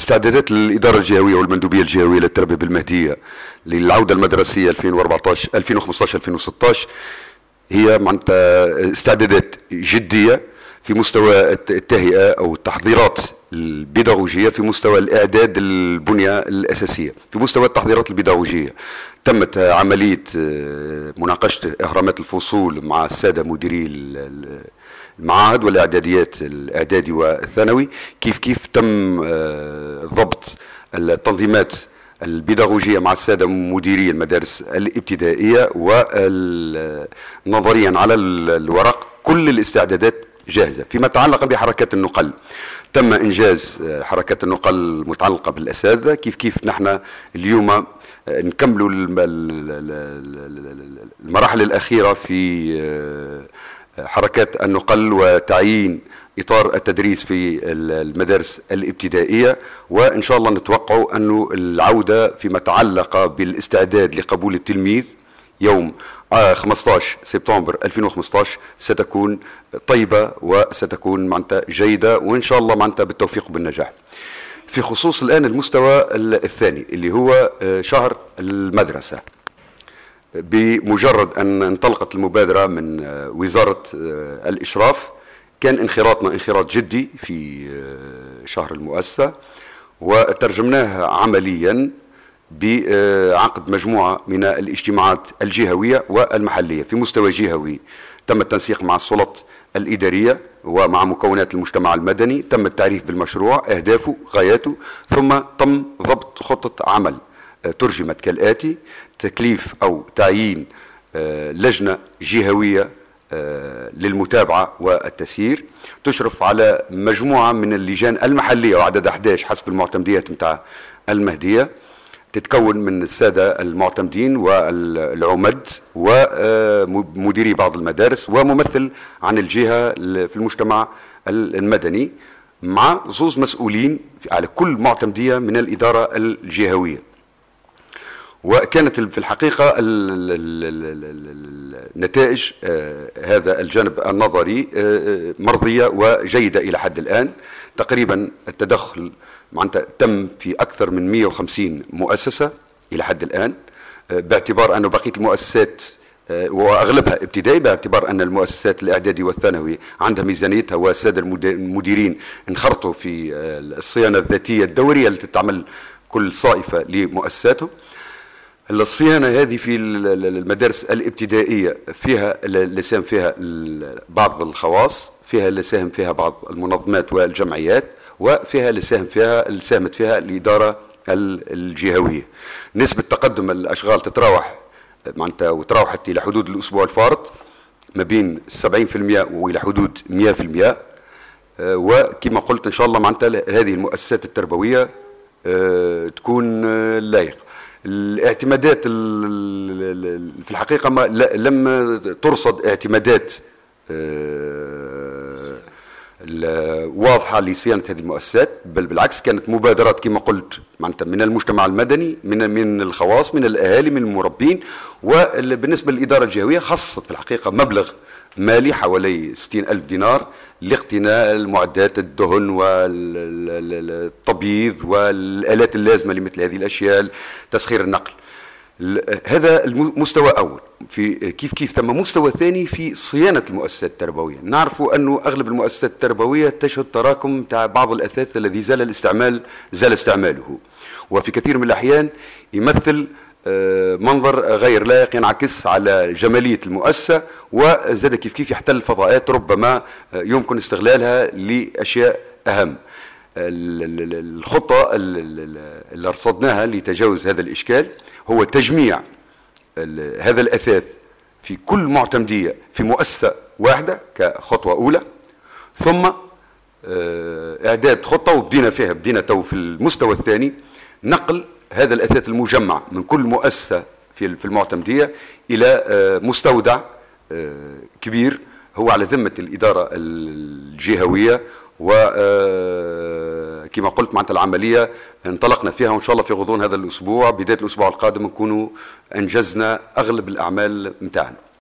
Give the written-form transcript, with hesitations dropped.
استعدادات الإدارة الجهوية والمندوبية الجهوية للتربية بالمهدية للعودة المدرسية 2014 2015 2016 هي معناتها استعدادات جدية في مستوى التهيئة أو التحضيرات البيداغوجية، في مستوى الإعداد البنية الأساسية، في مستوى التحضيرات البيداغوجية. تمت عملية مناقشة إهرامات الفصول مع السادة مديري المعاهد والإعداديات الإعدادي والثانوي، كيف تم ضبط التنظيمات البيداغوجية مع السادة مديري المدارس الابتدائية، ونظريا على الورق كل الاستعدادات جاهزة. فيما يتعلق بحركات النقل، تم إنجاز حركات النقل المتعلقة بالأساتذة. كيف نحن اليوم نكملوا المراحل الأخيرة في حركات النقل وتعيين إطار التدريس في المدارس الابتدائية، وإن شاء الله نتوقع أنه العودة فيما يتعلق بالاستعداد لقبول التلميذ يوم 15 سبتمبر 2015 ستكون طيبة وستكون معناتها جيدة، وإن شاء الله معناتها بالتوفيق وبالنجاح. في خصوص الآن المستوى الثاني اللي هو شهر المدرسة، بمجرد أن انطلقت المبادرة من وزارة الإشراف كان انخراطنا انخراط جدي في شهر المؤسسة، وترجمناها عمليا بعقد مجموعة من الاجتماعات الجهوية والمحلية. في مستوى جهوي تم التنسيق مع السلطات الإدارية ومع مكونات المجتمع المدني، تم التعريف بالمشروع، أهدافه، غاياته، ثم تم ضبط خطة عمل ترجمت كالآتي: تكليف أو تعيين لجنة جهوية للمتابعة والتسيير تشرف على مجموعة من اللجان المحلية وعدد 11 حسب المعتمديات متاع المهدية، تتكون من السادة المعتمدين والعمد ومديري بعض المدارس وممثل عن الجهة في المجتمع المدني، مع زوز مسؤولين على كل معتمدية من الإدارة الجهوية. وكانت في الحقيقة نتائج هذا الجانب النظري مرضية وجيدة إلى حد الآن. تقريبا التدخل معناتها تم في أكثر من 150 مؤسسة إلى حد الآن، باعتبار أن بقية المؤسسات وأغلبها ابتدائي، باعتبار أن المؤسسات الإعدادي والثانوي عندها ميزانيتها، والسادة المديرين انخرطوا في الصيانة الذاتية الدورية التي تعمل كل صائفة لمؤسساته. الصيانة هذه في المدارس الابتدائية فيها اللي ساهم فيها بعض الخواص، فيها اللي ساهم فيها بعض المنظمات والجمعيات، وفيها اللي ساهمت فيها الإدارة الجهوية. نسبة تقدم الأشغال تتراوح معناتها وتراوحت إلى حدود الأسبوع الفارط ما بين 70% وإلى حدود 100%. وكما قلت إن شاء الله معناتها هذه المؤسسات التربوية تكون لايقة. الاعتمادات في الحقيقة لم ترصد اعتمادات واضحة لصيانة هذه المؤسسات، بل بالعكس كانت مبادرات كما قلت معناتها من المجتمع المدني، من الخواص، من الأهالي، من المربين. وبالنسبة للإدارة الجهوية خصت في الحقيقة مبلغ مالي حوالي 60,000 دينار لاقتناء المعدات الدهن والتبييض والآلات اللازمة لمثل هذه الأشياء، تسخير النقل. هذا المستوى أول. في كيف ثم مستوى ثاني في صيانة المؤسسات التربوية. نعرف أنه أغلب المؤسسات التربوية تشهد تراكم تاع بعض الأثاث الذي زال استعماله، وفي كثير من الأحيان يمثل منظر غير لائق ينعكس على جمالية المؤسسة، وزاد كيف يحتل فضاءات ربما يمكن استغلالها لأشياء أهم. الخطة اللي رصدناها لتجاوز هذا الإشكال هو تجميع هذا الأثاث في كل معتمدية في مؤسسة واحدة كخطوة أولى، ثم إعداد خطة وبدينا تو في المستوى الثاني نقل هذا الأثاث المجمع من كل مؤسسة في المعتمدية إلى مستودع كبير هو على ذمة الإدارة الجهوية. وكما قلت معناتها العملية انطلقنا فيها، وإن شاء الله في غضون هذا الأسبوع بداية الأسبوع القادم نكونوا أنجزنا أغلب الأعمال متاعنا.